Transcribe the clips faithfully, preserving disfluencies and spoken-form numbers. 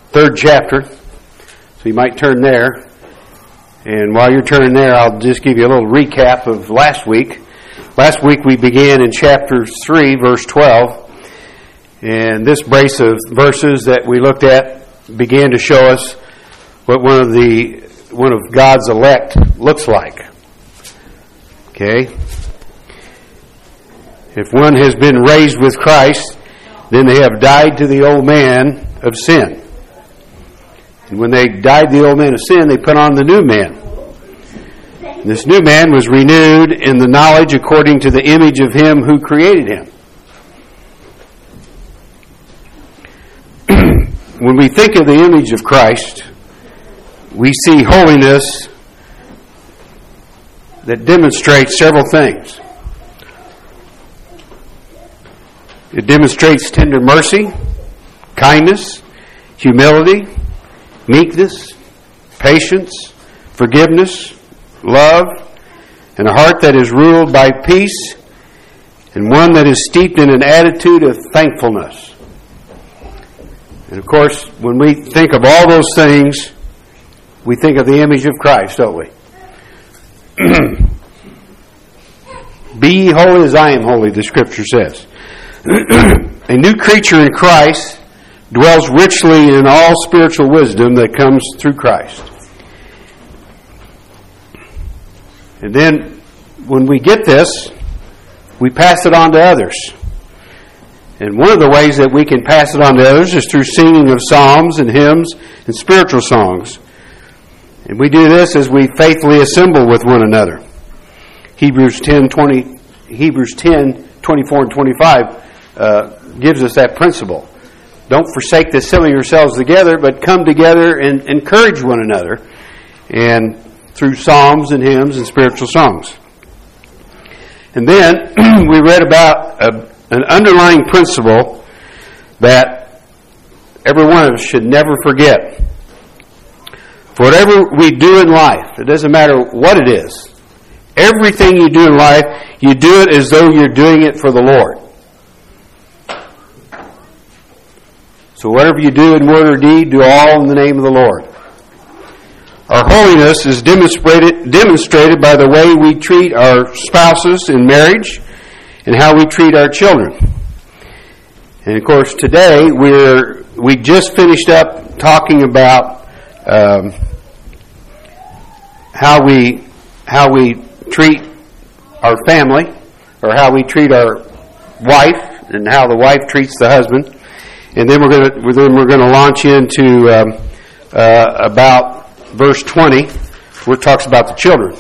third chapter. So you might turn there. And while you're turning there, I'll just give you a little recap of last week. Last week we began in chapter three, verse twelve. And this brace of verses that we looked at began to show us what one of the one of God's elect looks like. Okay? If one has been raised with Christ, then they have died to the old man of sin. And when they died to the old man of sin, they put on the new man. And this new man was renewed in the knowledge according to the image of him who created him. When we think of the image of Christ, we see holiness that demonstrates several things. It demonstrates tender mercy, kindness, humility, meekness, patience, forgiveness, love, and a heart that is ruled by peace, and one that is steeped in an attitude of thankfulness. And of course, when we think of all those things, we think of the image of Christ, don't we? Be ye holy as I am holy, the Scripture says. A new creature in Christ dwells richly in all spiritual wisdom that comes through Christ. And then, when we get this, we pass it on to others. And one of the ways that we can pass it on to others is through singing of psalms and hymns and spiritual songs. And we do this as we faithfully assemble with one another. Hebrews ten twenty, Hebrews ten twenty-four and twenty-five uh, gives us that principle. Don't forsake the assembling yourselves together, but come together and encourage one another, and through psalms and hymns and spiritual songs. And then we read about a, an underlying principle that every one of us should never forget. For whatever we do in life, it doesn't matter what it is, everything you do in life, you do it as though you're doing it for the Lord. So whatever you do in word or deed, do all in the name of the Lord. Our holiness is demonstrated, demonstrated by the way we treat our spouses in marriage and how we treat our children. And of course, today we're we just finished up talking about um, how we how we treat our family, or how we treat our wife, and how the wife treats the husband. And then we're going to then we're going to launch into um, uh, about verse twenty, where it talks about the children.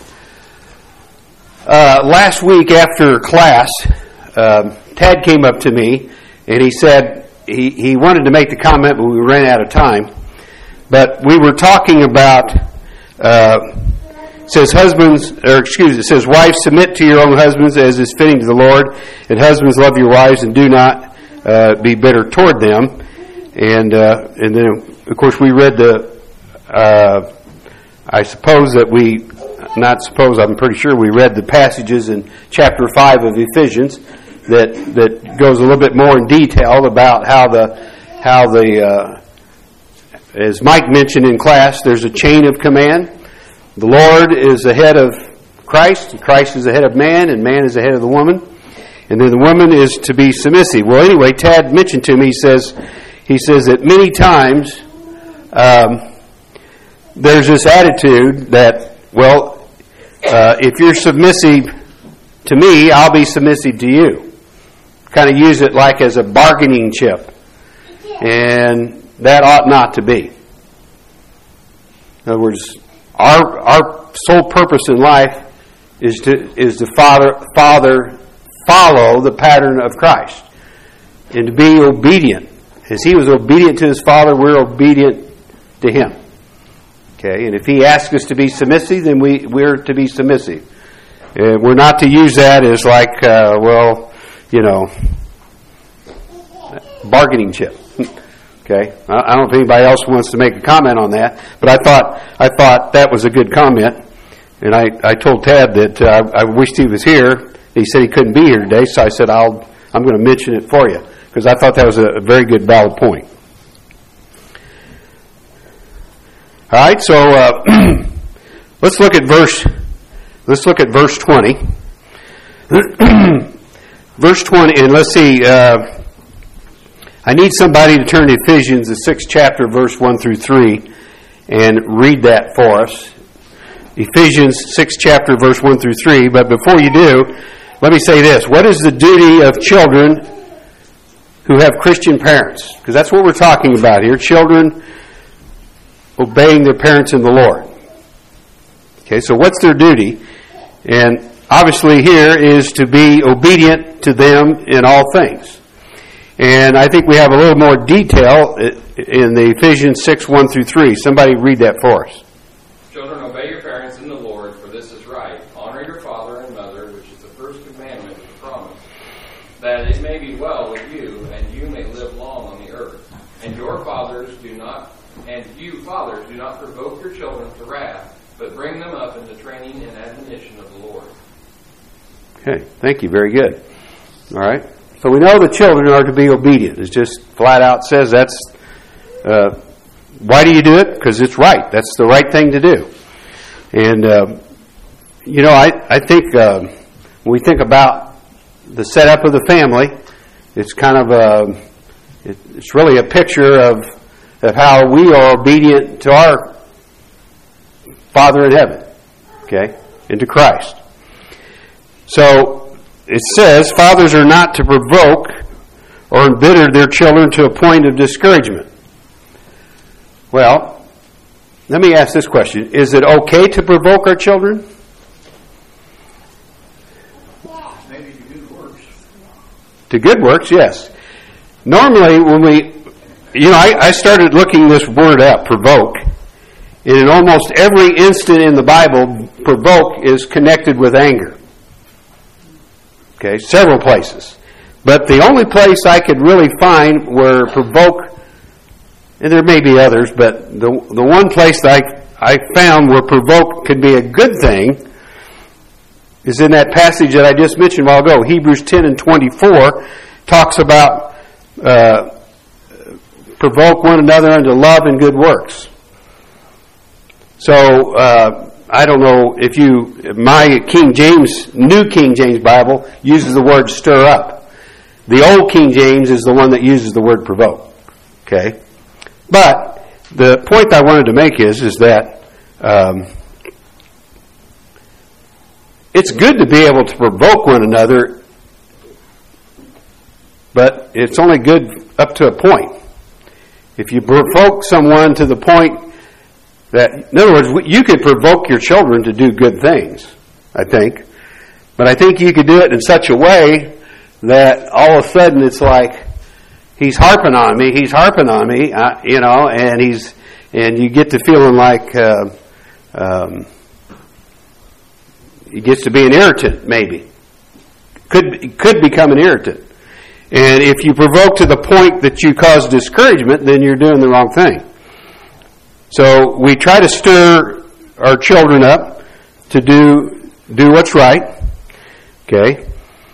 Uh, last week after class, um, Tad came up to me and he said he, he wanted to make the comment, but we ran out of time. But we were talking about uh, it says husbands, or excuse me, it says wives, submit to your own husbands as is fitting to the Lord, and husbands, love your wives and do not uh, be bitter toward them. And uh, and then of course we read the. Uh, I suppose that we, not suppose, I'm pretty sure we read the passages in chapter five of Ephesians that that goes a little bit more in detail about how the how the uh, as Mike mentioned in class, there's a chain of command. The Lord is the head of Christ, and Christ is the head of man, and man is the head of the woman, and then the woman is to be submissive. Well, anyway, Tad mentioned to me, he says he says that many times. Um, There's this attitude that, well, uh, if you're submissive to me, I'll be submissive to you. Kind of use it like as a bargaining chip. And that ought not to be. In other words, our our sole purpose in life is to is to father father follow the pattern of Christ and to be obedient. As he was obedient to his Father, we're obedient to him. Okay, and if he asks us to be submissive, then we, we're to be submissive. Uh, we're not to use that as like, uh, well, you know, bargaining chip. Okay, I, I don't know if anybody else wants to make a comment on that, but I thought I thought that was a good comment, and I, I told Tad that uh, I wished he was here. He said he couldn't be here today, so I said I'll I'm going to mention it for you because I thought that was a, a very good, valid point. All right, so uh, let's look at verse. Let's look at verse twenty. Verse twenty, and let's see. Uh, I need somebody to turn to Ephesians, the sixth chapter, verse one through three, and read that for us. Ephesians sixth chapter, verse one through three. But before you do, let me say this: what is the duty of children who have Christian parents? Because that's what we're talking about here. Children obeying their parents in the Lord. Okay, so what's their duty? And obviously here is to be obedient to them in all things. And I think we have a little more detail in the Ephesians six, one through three. Somebody read that for us. Children, obey your parents in the Lord, for this is right. Honor your father and mother, which is the first commandment with promise, that it may be well with you, and you may live long on the earth. And your fathers do not, and you fathers do not provoke your children to wrath, but bring them up in the training and admonition of the Lord. Okay, thank you. Very good. All right. So we know the children are to be obedient. It just flat out says that's, uh, why do you do it? Because it's right. That's the right thing to do. And, uh, you know, I, I think uh, when we think about the setup of the family, it's kind of a, it, it's really a picture of, of how we are obedient to our Father in heaven, okay, and to Christ. So, it says, fathers are not to provoke or embitter their children to a point of discouragement. Well, let me ask this question. Is it okay to provoke our children? Maybe to good works. To good works, yes. Normally, when we, you know, I, I started looking this word up, provoke, and in almost every instant in the Bible, provoke is connected with anger. Okay, several places. But the only place I could really find where provoke, and there may be others, but the the one place that I, I found where provoke could be a good thing is in that passage that I just mentioned a while ago. Hebrews ten and twenty-four talks about uh, provoke one another unto love and good works. So, uh, I don't know if you, my King James, New King James Bible uses the word stir up. The Old King James is the one that uses the word provoke. Okay? But the point I wanted to make is, is that um, it's good to be able to provoke one another, but it's only good up to a point. If you provoke someone to the point that, in other words, you could provoke your children to do good things, I think. But I think you could do it in such a way that all of a sudden it's like, he's harping on me, he's harping on me, uh, you know, and he's, and you get to feeling like, uh, um, he gets to be an irritant, maybe. Could, could become an irritant. And if you provoke to the point that you cause discouragement, then you're doing the wrong thing. So we try to stir our children up to do do what's right, okay?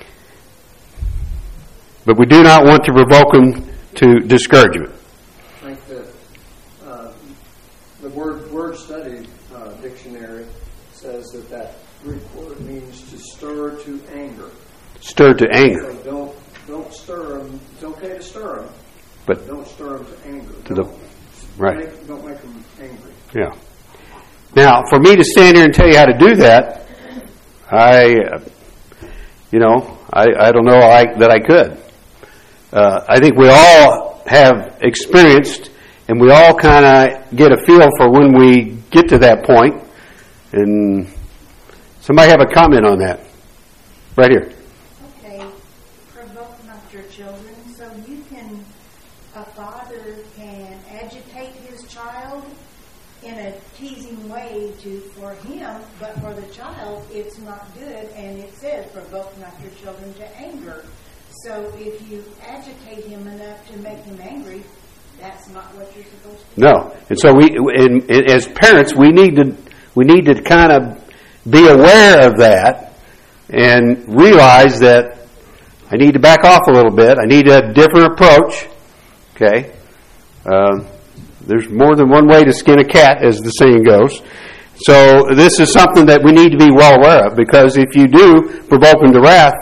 But we do not want to provoke them to discouragement. I think that uh, the word word study uh, dictionary says that that Greek word means to stir to anger. Stir to anger. So don't don't stir them. It's okay to stir them, but don't stir them to anger. To the right. Make, don't make them angry. Yeah. Now, for me to stand here and tell you how to do that, I, uh, you know, I, I don't know I, that I could. Uh, I think we all have experienced, and we all kind of get a feel for when we get to that point. And somebody have a comment on that? Right here. Okay. Provoke not your children. So you can, a father can agitate his child in a teasing way to for him, but for the child it's not good, and it says provoke not your children to anger. So if you agitate him enough to make him angry, that's not what you're supposed to do. No. And so we, and, and as parents, we need to we need to kind of be aware of that and realize that I need to back off a little bit. I need a different approach. Okay. Um, there's more than one way to skin a cat, as the saying goes. So this is something that we need to be well aware of, because if you do provoke them to wrath,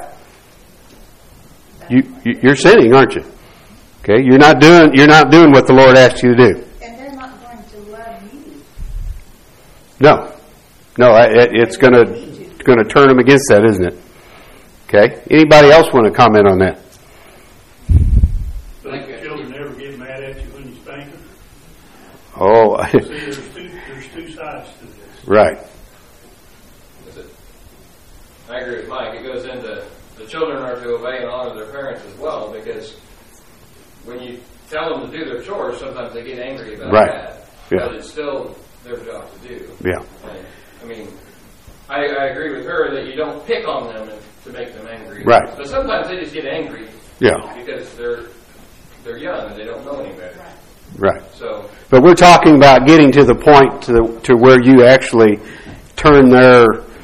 you, you're sinning, aren't you? Okay, you're not doing you're not doing what the Lord asked you to do. And they're not going to love you. No, no, it's going to it's going to turn them against that, isn't it? Okay. Anybody else want to comment on that? Don't children ever get mad at you when you spank them? Oh, See, there's two, there's two sides to this. right. I agree with Mike. It goes into the children are to obey and honor their parents as well, because when you tell them to do their chores, sometimes they get angry about right. that. Yeah. But it's still their job to do. Yeah. And, I mean, I, I agree with her that you don't pick on them to make them angry. Right. But sometimes they just get angry. Yeah. Because they're they're young and they don't know any better. Right. So. But we're talking about getting to the point to the, to where you actually turn their.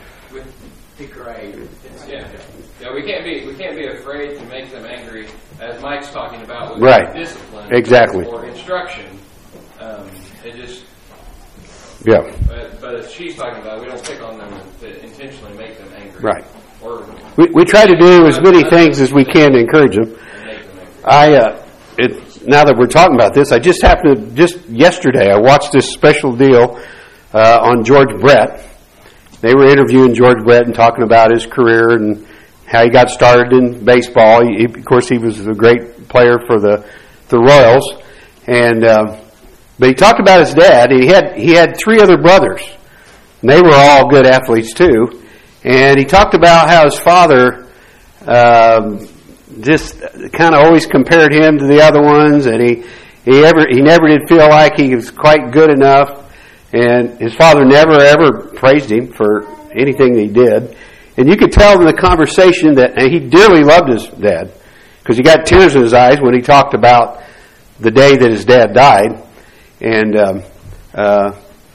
Degrade. Yeah. Yeah. We can't be we can't be afraid to make them angry, as Mike's talking about with right. discipline. Exactly. Or instruction. Um, it just. Yeah. But, but as she's talking about, we don't pick on them to intentionally make them angry. Right. Or we we try to do as many things as we can to encourage them. I uh, it, now that we're talking about this, I just happened to just yesterday I watched this special deal uh, on George Brett. They were interviewing George Brett and talking about his career and how he got started in baseball. He, of course, he was a great player for the the Royals, and uh, but he talked about his dad. He had he had three other brothers, and they were all good athletes too. And he talked about how his father um, just kind of always compared him to the other ones, and he he ever he never did feel like he was quite good enough. And his father never ever praised him for anything he did. And you could tell in the conversation that he dearly loved his dad, because he got tears in his eyes when he talked about the day that his dad died. And um, uh,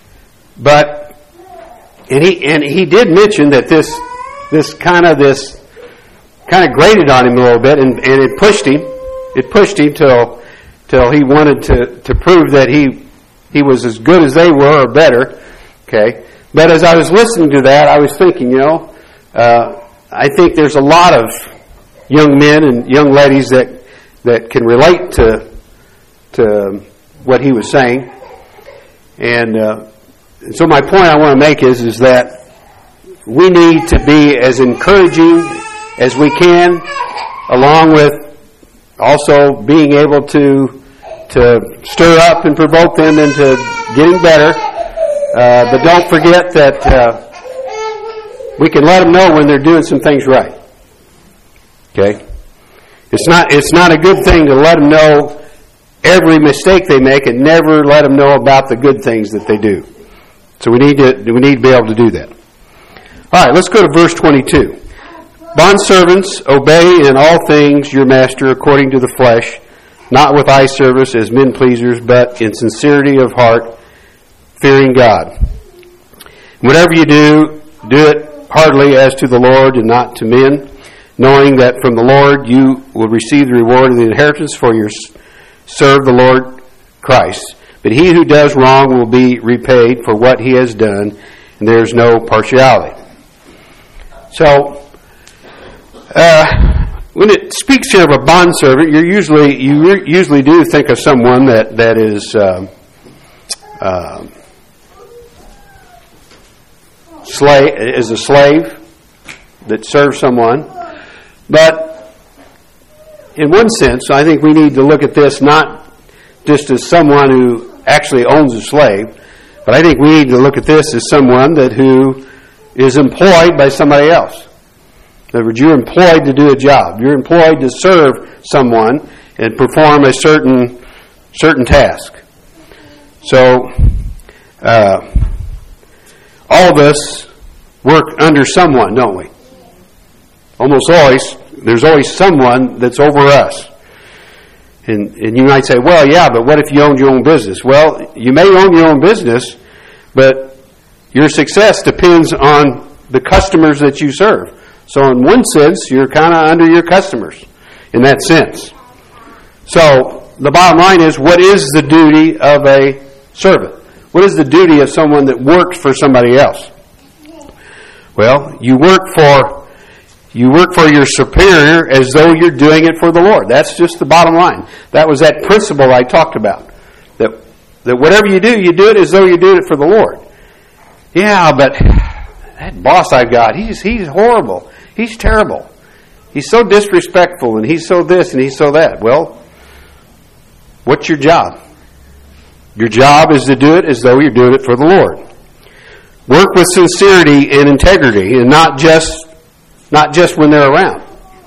but and he and he did mention that this this kind of this kind of grated on him a little bit, and, and it pushed him. It pushed him till till he wanted to, to prove that he he was as good as they were or better. Okay, but as I was listening to that, I was thinking, you know, uh, I think there's a lot of young men and young ladies that that can relate to to what he was saying, and uh, so my point I want to make is is that we need to be as encouraging as we can, along with also being able to to stir up and provoke them into getting better. Uh, but don't forget that uh, we can let them know when they're doing some things right. Okay, it's not it's not a good thing to let them know every mistake they make and never let them know about the good things that they do. So we need to we need to be able to do that. All right, let's go to verse twenty-two. Bondservants, obey in all things your master according to the flesh, not with eye service as men pleasers, but in sincerity of heart, fearing God. Whatever you do, do it heartily as to the Lord and not to men, knowing that from the Lord you will receive the reward of the inheritance, for you serve the Lord Christ. But he who does wrong will be repaid for what he has done, and there is no partiality. So, uh, when it speaks here of a bondservant, you're usually you re- usually do think of someone that that is uh, uh, slave is a slave that serves someone. But in one sense, I think we need to look at this not just as someone who actually owns a slave, but I think we need to look at this as someone that who is employed by somebody else. In other words, you're employed to do a job. You're employed to serve someone and perform a certain certain task. So, uh, all of us work under someone, don't we? Almost always, there's always someone that's over us. And, and you might say, well, yeah, but what if you owned your own business? Well, you may own your own business, but your success depends on the customers that you serve. So in one sense, you're kind of under your customers in that sense. So the bottom line is, what is the duty of a servant? What is the duty of someone that works for somebody else? Well, you work for you work for your superior as though you're doing it for the Lord. That's just the bottom line. That was that principle I talked about. That that whatever you do, you do it as though you're doing it for the Lord. Yeah, but that boss I've got, he's he's horrible. He's terrible. He's so disrespectful, and he's so this, and he's so that. Well, what's your job? Your job is to do it as though you're doing it for the Lord. Work with sincerity and integrity, and not just not just when they're around.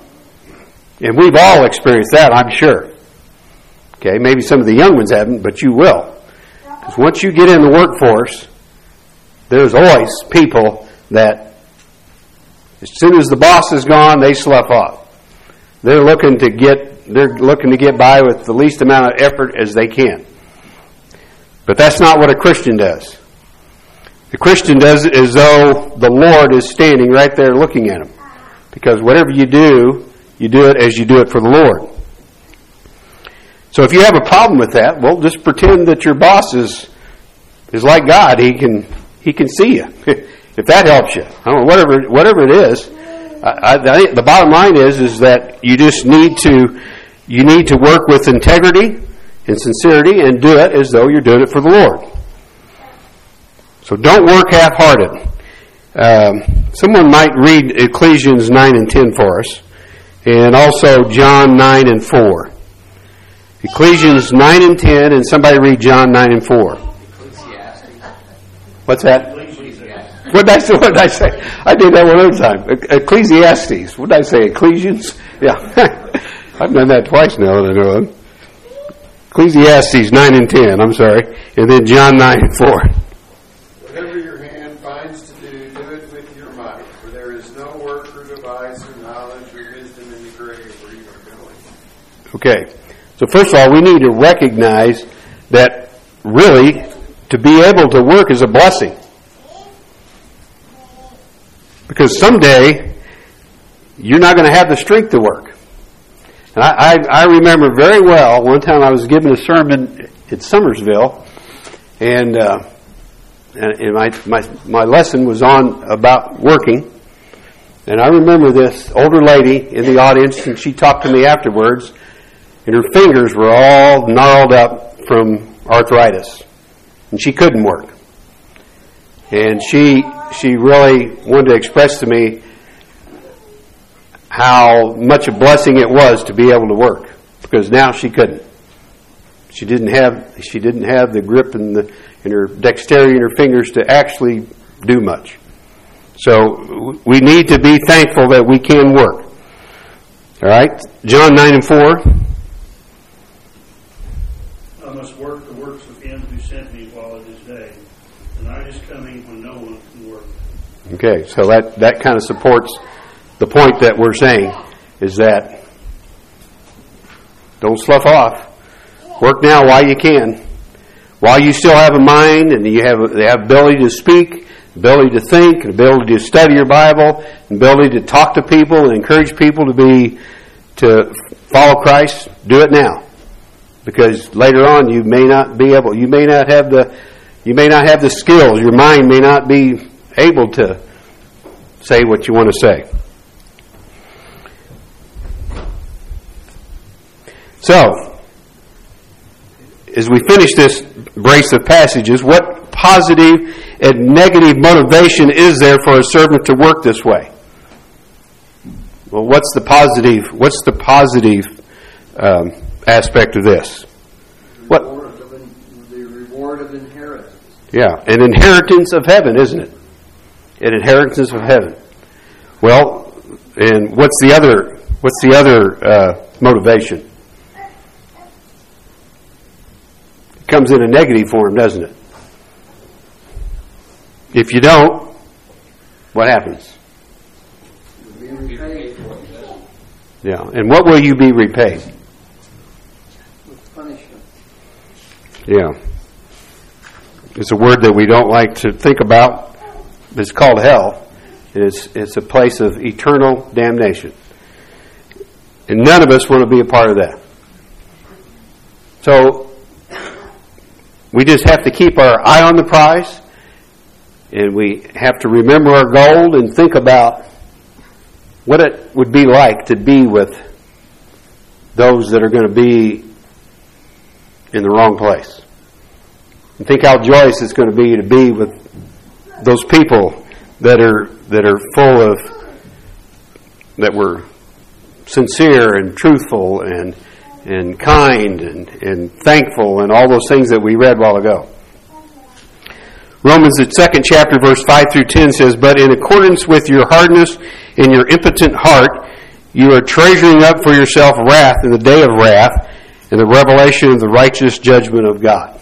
And we've all experienced that, I'm sure. Okay, maybe some of the young ones haven't, but you will. Because once you get in the workforce, there's always people that, as soon as the boss is gone, they slough off. They're looking to get they're looking to get by with the least amount of effort as they can. But that's not what a Christian does. The Christian does it as though the Lord is standing right there looking at him. Because whatever you do, you do it as you do it for the Lord. So if you have a problem with that, well, just pretend that your boss is is like God. He can he can see you. If that helps you. I don't know, whatever whatever it is. I, I, the bottom line is is that you just need to you need to work with integrity and sincerity and do it as though you're doing it for the Lord. So don't work half-hearted. Um, someone might read Ecclesiastes nine and ten for us, and also John nine and four. Ecclesiastes nine and ten, and somebody read John nine and four. What's that? What did I say? What did I say? I did that one other time. Ecclesiastes. What did I say? Ecclesians? Yeah. I've done that twice now that I know of. Ecclesiastes nine and ten, I'm sorry. And then John nine and four. Whatever your hand finds to do, do it with your might. For there is no work or device or knowledge or wisdom in the grave where you are going. Okay. So first of all, we need to recognize that really to be able to work is a blessing. Because someday you're not going to have the strength to work. And I, I, I remember very well one time I was giving a sermon at Summersville, and uh, and my, my my lesson was on about working. And I remember this older lady in the audience, and she talked to me afterwards, and her fingers were all gnarled up from arthritis, and she couldn't work. And she she really wanted to express to me how much a blessing it was to be able to work, because now she couldn't. She didn't have she didn't have the grip and the and her dexterity in her fingers to actually do much. So we need to be thankful that we can work. All right, John nine and four. I must work the works of him who sent me while it is day. The night is coming when no one can work. Okay, so that, that kind of supports the point that we're saying, is that don't slough off. Work now while you can. While you still have a mind and you have the ability to speak, ability to think, ability to study your Bible, ability to talk to people and encourage people to be to follow Christ, do it now. Because later on you may not be able, you may not have the you may not have the skills, your mind may not be able to say what you want to say. So, as we finish this brace of passages, what positive and negative motivation is there for a servant to work this way? Well, what's the positive? What's the positive um, aspect of this? What? The reward of inheritance. Yeah, an inheritance of heaven, isn't it? An inheritance of heaven. Well, and what's the other? What's the other uh, motivation? It comes in a negative form, doesn't it? If you don't, what happens? You'll be repaid Yeah, and what will you be repaid? with punishment. Yeah. It's a word that we don't like to think about. It's called hell. It's, it's a place of eternal damnation. And none of us want to be a part of that. So we just have to keep our eye on the prize, and we have to remember our goal and think about what it would be like to be with those that are going to be in the wrong place. And think how joyous it's going to be to be with those people that are that are full of, that were sincere and truthful and and kind and, and thankful and all those things that we read a while ago. Romans, the second chapter, verse five through ten says, "But in accordance with your hardness and your impotent heart, you are treasuring up for yourself wrath in the day of wrath and the revelation of the righteous judgment of God."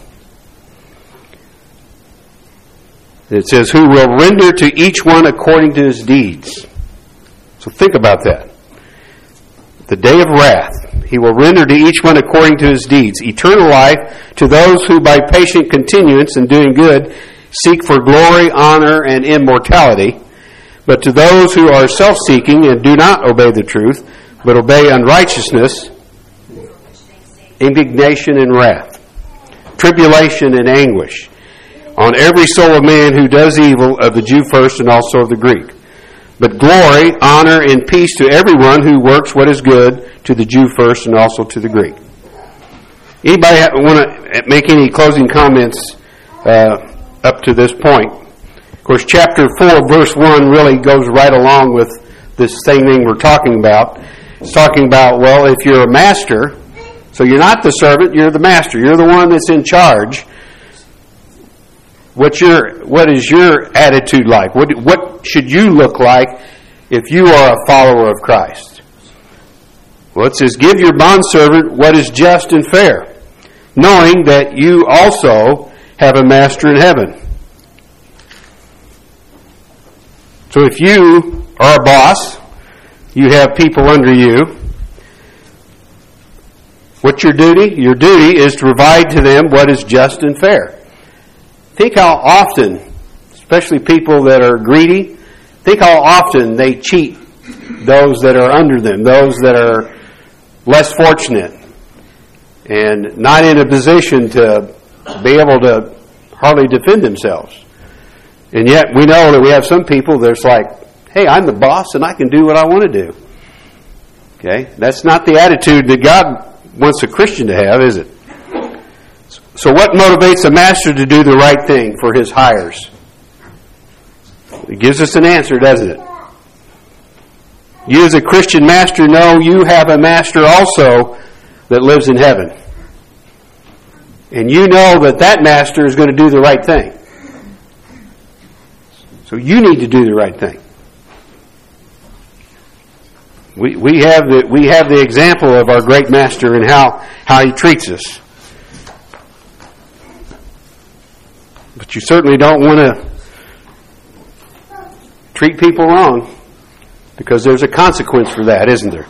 It says, "Who will render to each one according to his deeds." So think about that. The day of wrath, he will render to each one according to his deeds. Eternal life to those who by patient continuance in doing good seek for glory, honor, and immortality. But to those who are self-seeking and do not obey the truth, but obey unrighteousness, indignation and wrath, tribulation and anguish, on every soul of man who does evil, of the Jew first and also of the Greek. But glory, honor, and peace to everyone who works what is good, to the Jew first and also to the Greek. Anybody want to make any closing comments uh, up to this point? Of course, chapter four, verse one really goes right along with this same thing we're talking about. It's talking about, well, if you're a master, so you're not the servant, you're the master. You're the one that's in charge. What's your, what is your attitude like? What, what should you look like if you are a follower of Christ? Well, it says, "Give your bondservant what is just and fair, knowing that you also have a master in heaven." So if you are a boss, you have people under you, what's your duty? Your duty is to provide to them what is just and fair. Think how often, especially people that are greedy, think how often they cheat those that are under them, those that are less fortunate and not in a position to be able to hardly defend themselves. And yet we know that we have some people that's like, hey, I'm the boss and I can do what I want to do. Okay? That's not the attitude that God wants a Christian to have, is it? So what motivates a master to do the right thing for his hires? It gives us an answer, doesn't it? You as a Christian master know you have a master also that lives in heaven. And you know that that master is going to do the right thing. So you need to do the right thing. We we have the we have the example of our great master and how, how he treats us. But you certainly don't want to treat people wrong, because there's a consequence for that, isn't there?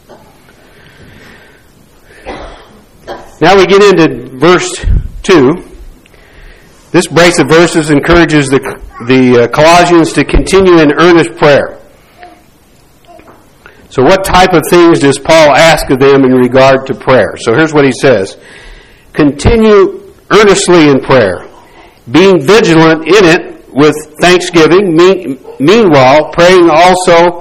Now we get into verse two. This brace of verses encourages the, the Colossians to continue in earnest prayer. So what type of things does Paul ask of them in regard to prayer? So here's what he says. Continue earnestly in prayer, being vigilant in it with thanksgiving, meanwhile praying also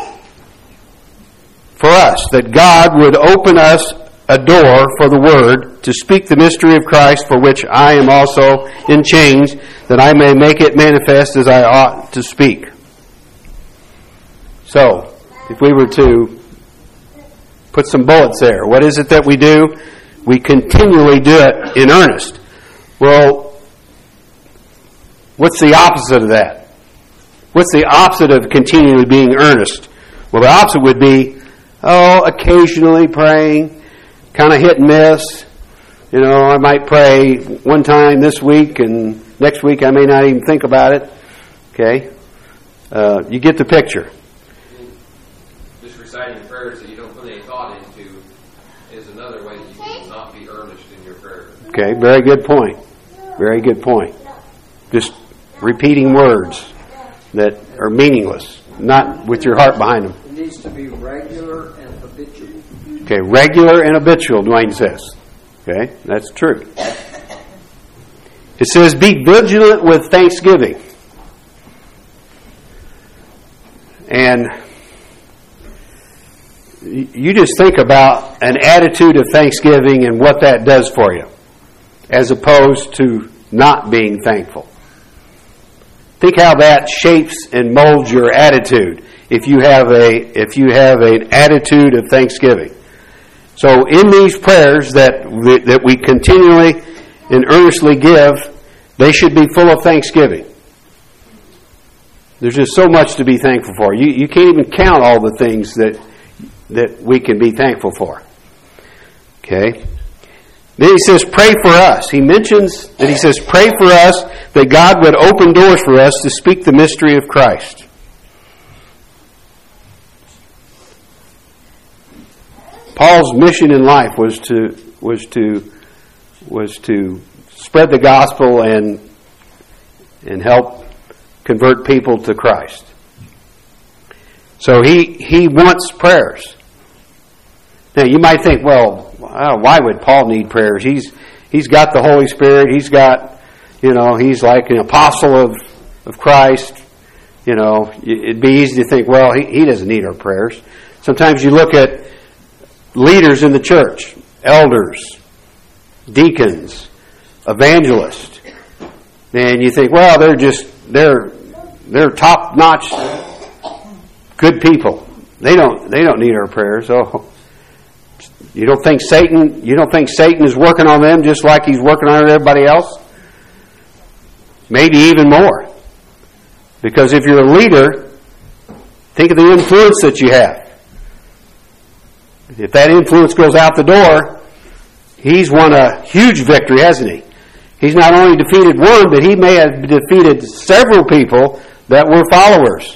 for us, that God would open us a door for the word to speak the mystery of Christ, for which I am also in chains, that I may make it manifest as I ought to speak. So, if we were to put some bullets there, what is it that we do? We continually do it in earnest. Well, what's the opposite of that? What's the opposite of continually being earnest? Well, the opposite would be, oh, occasionally praying, kind of hit and miss. You know, I might pray one time this week, and next week I may not even think about it. Okay? Uh, you get the picture. Just reciting prayers that you don't put any thought into is another way that you can not be earnest in your prayer. Okay, very good point. Very good point. Just repeating words that are meaningless, not with your heart behind them. It needs to be regular and habitual. Okay, regular and habitual, Dwayne says. Okay, that's true. It says, be vigilant with thanksgiving. And you just think about an attitude of thanksgiving and what that does for you, as opposed to not being thankful. Think how that shapes and molds your attitude if you have a if you have an attitude of thanksgiving. So in these prayers that we, that we continually and earnestly give, they should be full of thanksgiving. There's just so much to be thankful for. You you can't even count all the things that that we can be thankful for. Okay? Then he says, pray for us. He mentions that he says, pray for us that God would open doors for us to speak the mystery of Christ. Paul's mission in life was to was to was to spread the gospel and and help convert people to Christ. So he he wants prayers. Now you might think, well, why would Paul need prayers? He's he's got the Holy Spirit. He's got, you know, he's like an apostle of of Christ. You know, it'd be easy to think, well, he, he doesn't need our prayers. Sometimes you look at leaders in the church, elders, deacons, evangelists, and you think, well, they're just they're they're top notch good people. They don't they don't need our prayers. Oh, you don't think Satan you don't think Satan is working on them just like he's working on everybody else? Maybe even more. Because if you're a leader, think of the influence that you have. If that influence goes out the door, he's won a huge victory, hasn't he? He's not only defeated one, but he may have defeated several people that were followers.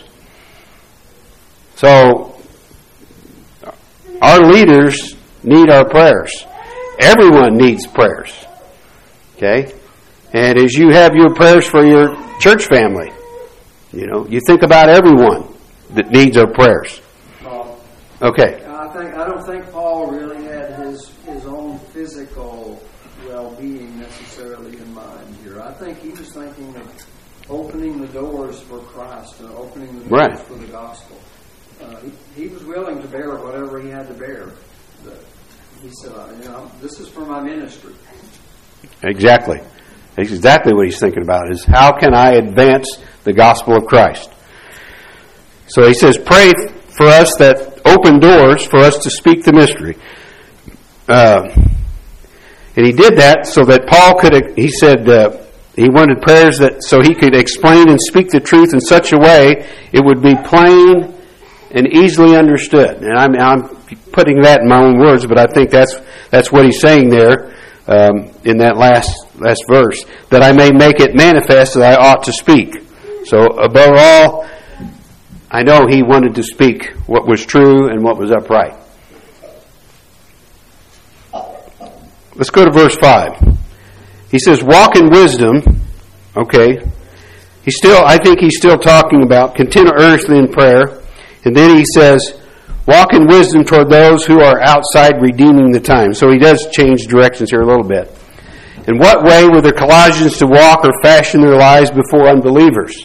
So, our leaders need our prayers. Everyone needs prayers. Okay? And as you have your prayers for your church family, you know, you think about everyone that needs our prayers. Okay. I think I don't think Paul really had his his own physical well-being necessarily in mind here. I think he was thinking of opening the doors for Christ and opening the doors right. for the gospel. Uh, he, he was willing to bear whatever he had to bear. But he said, you know, this is for my ministry. Exactly. That's exactly what he's thinking about, is how can I advance the gospel of Christ? So he says, pray for us that open doors for us to speak the mystery. Uh, and he did that so that Paul could, he said, uh, he wanted prayers that so he could explain and speak the truth in such a way it would be plain and easily understood. And I'm, I'm putting that in my own words, but I think that's that's what he's saying there um, in that last last verse, that I may make it manifest that I ought to speak. So above all, I know he wanted to speak what was true and what was upright. Let's go to verse five. He says, walk in wisdom. Okay. He's still, I think he's still talking about continue earnestly in prayer. And then he says, walk in wisdom toward those who are outside, redeeming the time. So he does change directions here a little bit. In what way were the Colossians to walk or fashion their lives before unbelievers?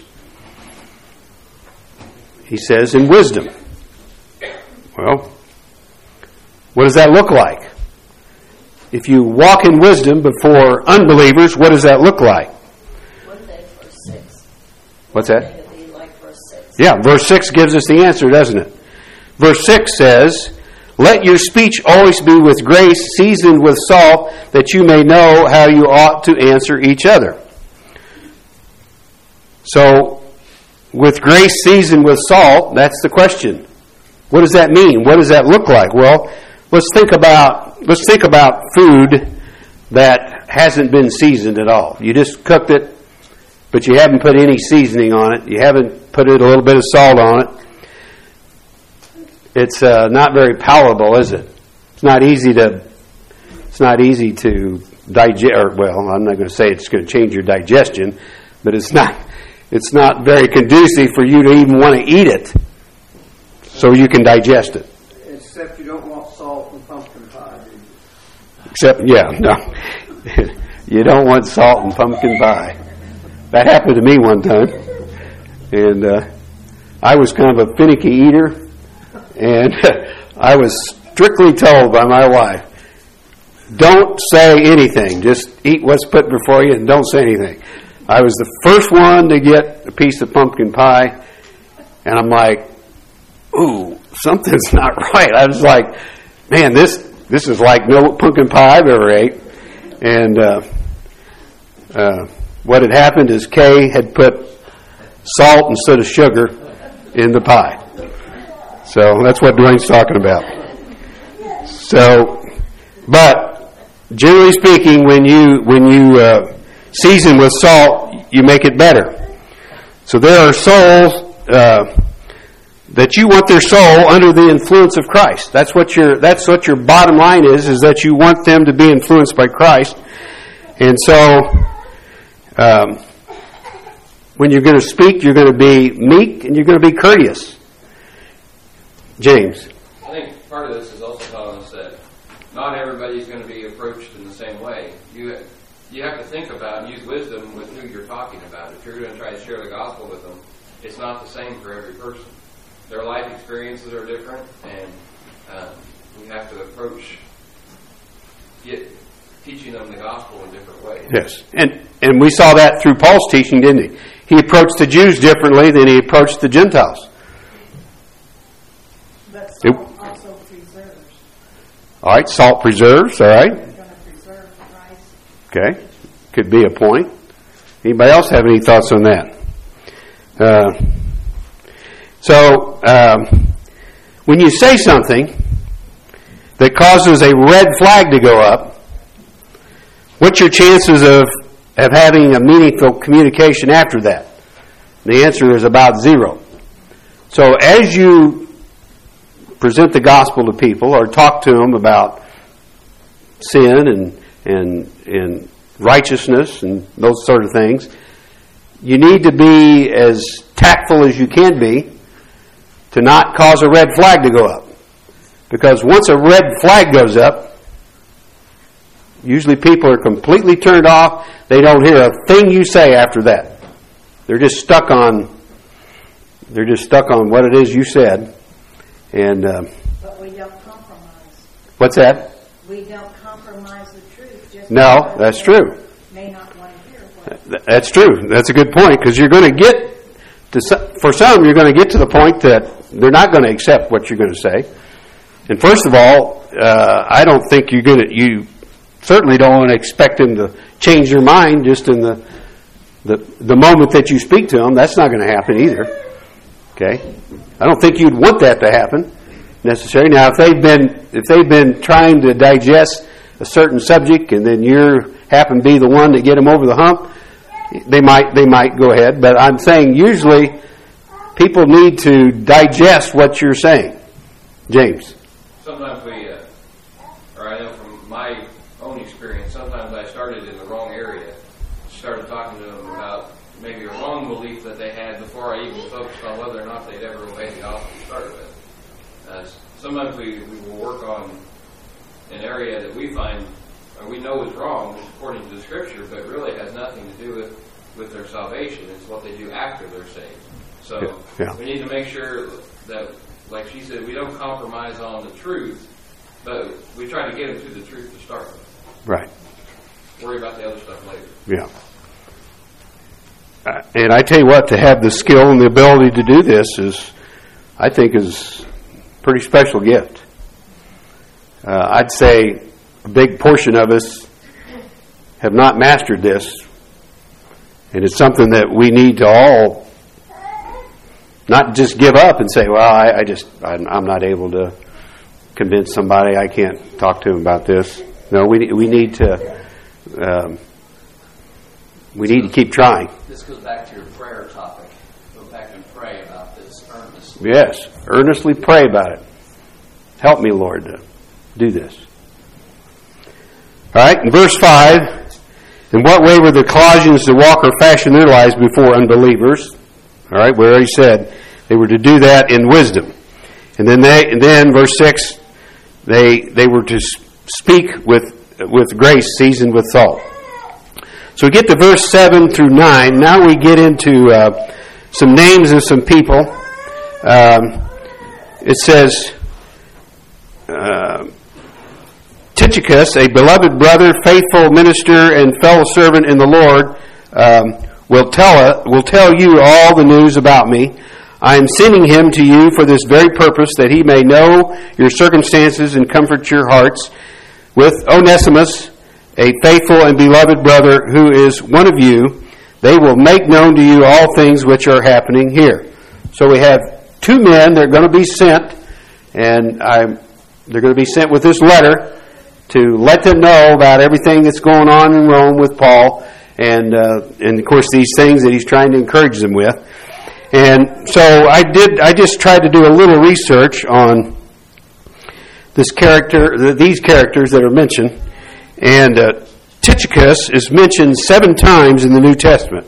He says, in wisdom. Well, what does that look like? If you walk in wisdom before unbelievers, what does that look like? What is that, verse six? What's that? Like verse six. Yeah, verse six gives us the answer, doesn't it? Verse six says, let your speech always be with grace, seasoned with salt, that you may know how you ought to answer each other. So, with grace seasoned with salt, that's the question. What does that mean? What does that look like? Well, let's think about let's think about food that hasn't been seasoned at all. You just cooked it, but you haven't put any seasoning on it. You haven't put it a little bit of salt on it. It's uh, not very palatable, is it? It's not easy to. It's not easy to digest. Or, well, I'm not going to say it's going to change your digestion, but it's not. It's not very conducive for you to even want to eat it, so you can digest it. Except you don't want salt and pumpkin pie, do you? Except, yeah, no. You don't want salt and pumpkin pie. That happened to me one time. And uh, I was kind of a finicky eater. And I was strictly told by my wife, don't say anything. Just eat what's put before you and don't say anything. I was the first one to get a piece of pumpkin pie. And I'm like, ooh, something's not right. I was like, man, this this is like no pumpkin pie I've ever ate. And uh, uh, what had happened is Kay had put salt instead of sugar in the pie. So that's what Dwayne's talking about. So, but generally speaking, when you when you uh, season with salt, you make it better. So there are souls uh, that you want their soul under the influence of Christ. That's what your that's what your bottom line is: is that you want them to be influenced by Christ. And so, um, when you're going to speak, you're going to be meek and you're going to be courteous. James. I think part of this is also telling us that not everybody's going to be approached in the same way. You you have to think about and use wisdom with who you're talking about. If you're going to try to share the gospel with them, it's not the same for every person. Their life experiences are different, and um, we have to approach get, teaching them the gospel in different ways. Yes, and and we saw that through Paul's teaching, didn't he? He approached the Jews differently than he approached the Gentiles. But salt also preserves. All right, salt preserves, all right. It's going to preserve Christ. Okay, could be a point. Anybody else have any thoughts on that? Uh, so, um, when you say something that causes a red flag to go up, what's your chances of, of having a meaningful communication after that? The answer is about zero. So as you present the gospel to people or talk to them about sin and and and righteousness and those sort of things, you need to be as tactful as you can be to not cause a red flag to go up. Because once a red flag goes up, usually people are completely turned off. They don't hear a thing you say after that. They're just stuck on they're just stuck on what it is you said. And uh, But we don't compromise. What's that? We don't compromise the truth. Just No, that's true. May not want to hear what. That's true. That's a good point, because you're going to get to some, for some, you're going to get to the point that they're not going to accept what you're going to say. And first of all, uh, I don't think you're going to. You certainly don't want to expect them to change their mind just in the the the moment that you speak to them. That's not going to happen either. Okay, I don't think you'd want that to happen necessarily. Now, if they've been if they've been trying to digest a certain subject, and then you happen to be the one to get them over the hump, they might they might go ahead. But I'm saying usually people need to digest what you're saying. James. Sometimes we, uh, or I know from my own experience, sometimes I started in the wrong area. Started talking to them about maybe a wrong belief that they had before I even focused on whether or not they'd ever obeyed the gospel to start with. Uh, sometimes we, we will work on an area that we find or we know is wrong according to the Scripture, but really has nothing to do with, with their salvation. It's what they do after they're saved. So yeah, yeah. we need to make sure that, like she said, we don't compromise on the truth, but we try to get them to the truth to start with. Right. Worry about the other stuff later. Yeah. Uh, and I tell you what, to have the skill and the ability to do this is, I think, is a pretty special gift. Uh, I'd say a big portion of us have not mastered this, and it's something that we need to all not just give up and say, well, I, I just, I'm, I'm not able to convince somebody, I can't talk to them about this. No, we we need to um, we need to keep trying. This goes back to your prayer topic. Go back and pray about this earnestly. Yes, earnestly pray about it. Help me, Lord, to do this. All right, in verse five, in what way were the Colossians to walk or fashion their lives before unbelievers? All right, we already said they were to do that in wisdom. And then they, and then verse six, they they were to speak with with grace seasoned with salt. So we get to verse seven through nine. Now we get into uh, some names of some people. Um, it says, uh, Tychicus, a beloved brother, faithful minister, and fellow servant in the Lord, um, will tell will tell you all the news about me. I am sending him to you for this very purpose, that he may know your circumstances and comfort your hearts. With Onesimus, a faithful and beloved brother who is one of you, they will make known to you all things which are happening here. So we have two men that are going to be sent, and I'm, they're going to be sent with this letter to let them know about everything that's going on in Rome with Paul, and uh, and of course these things that he's trying to encourage them with. And so I did. I just tried to do a little research on this character, these characters that are mentioned, and uh, Tychicus is mentioned seven times in the New Testament,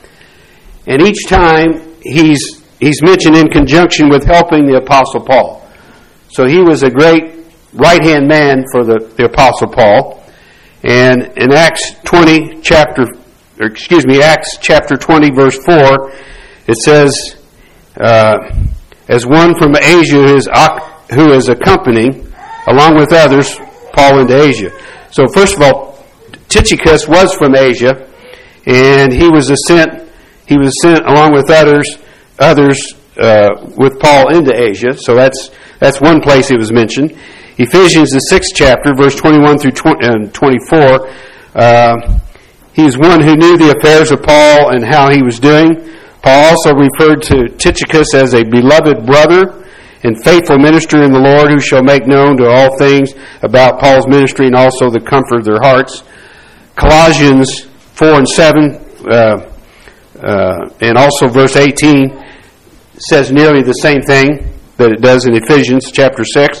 and each time he's he's mentioned in conjunction with helping the Apostle Paul. So he was a great right-hand man for the, the Apostle Paul. And in Acts twenty, chapter, or excuse me, Acts chapter twenty, verse four, it says, uh, as one from Asia who is, who is accompanying, along with others, Paul into Asia. So first of all, Tychicus was from Asia, and he was sent. He was sent along with others, others uh, with Paul into Asia. So that's that's one place he was mentioned. Ephesians, the sixth chapter, verse twenty-one through twenty-four. Uh, he is one who knew the affairs of Paul and how he was doing. Paul also referred to Tychicus as a beloved brother and faithful minister in the Lord, who shall make known to all things about Paul's ministry and also the comfort of their hearts. Colossians four and seven, uh, uh, and also verse eighteen, says nearly the same thing that it does in Ephesians chapter six.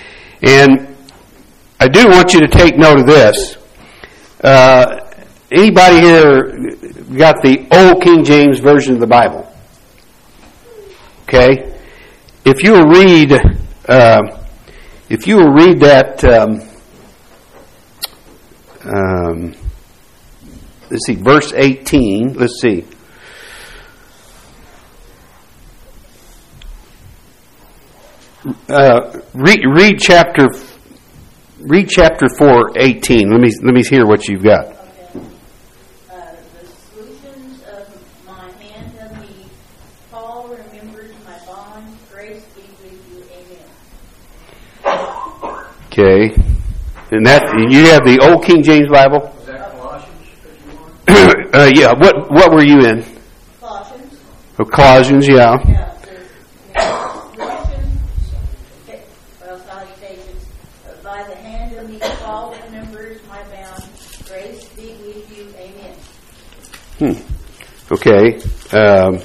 And I do want you to take note of this. Uh, anybody here got the old King James Version of the Bible? Okay? If you will read, uh, if you will read that, um, um, let's see, verse eighteen. Let's see. Uh, read, read chapter, read chapter four, eighteen. Let me let me hear what you've got. Okay. Uh, the solutions of my hand of me, Paul remembers my bond. Grace be with you. Amen. Okay, and that and you have the old King James Bible. Was that Colossians? uh, yeah. What what were you in? Colossians. Oh, Colossians. Yeah. Yeah. By the hand of me, Paul remembers my bound. Grace be with you. Amen. Hmm. Okay. Um,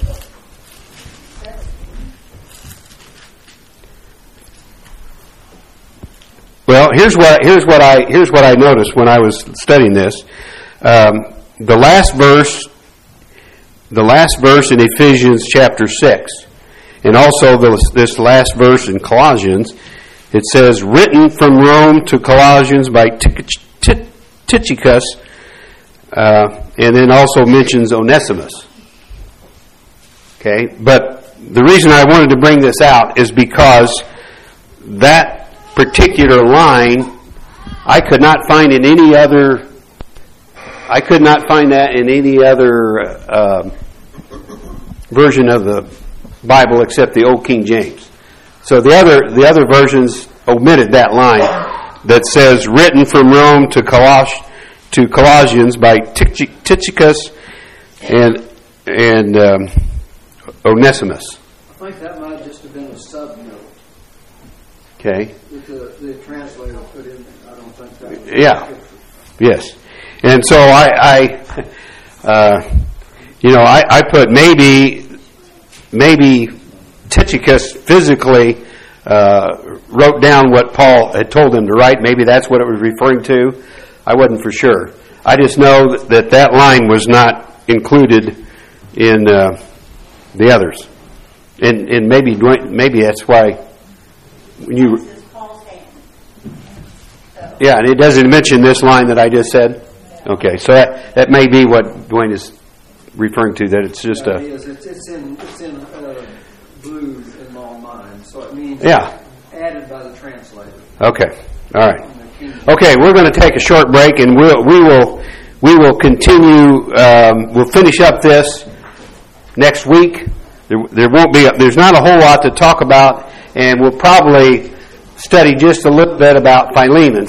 well, here's what here's what I here's what I noticed when I was studying this. Um, the last verse, the last verse in Ephesians chapter six, and also the, this last verse in Colossians. It says, written from Rome to Colossians by Tychicus, uh, and then also mentions Onesimus. Okay, but the reason I wanted to bring this out is because that particular line, I could not find in any other, I could not find that in any other uh, version of the Bible except the Old King James. So the other the other versions omitted that line that says, written from Rome to Coloss to Colossians by Tychicus and and um, Onesimus. I think that might just have been a subnote Okay. that the, the translator put in there. I don't think that was Yeah. Yes. And so I, I uh, you know, I, I put maybe maybe Tychicus physically uh, wrote down what Paul had told him to write. Maybe that's what it was referring to. I wasn't for sure. I just know that that, that line was not included in uh, the others, and and maybe maybe that's why when you This is Paul's hand. So Yeah, and it doesn't mention this line that I just said? Okay, so that, that may be what Dwayne is referring to, that it's just Yeah, a... it is. It's, it's in, it's in uh, blue in my mind, so it means Yeah. added by the translator. Okay, all right. in the King Okay, we're going to take a short break, and we'll, we will we will continue. Um, we'll finish up this next week. There, there won't be. A, there's not a whole lot to talk about, and we'll probably study just a little bit about Philemon.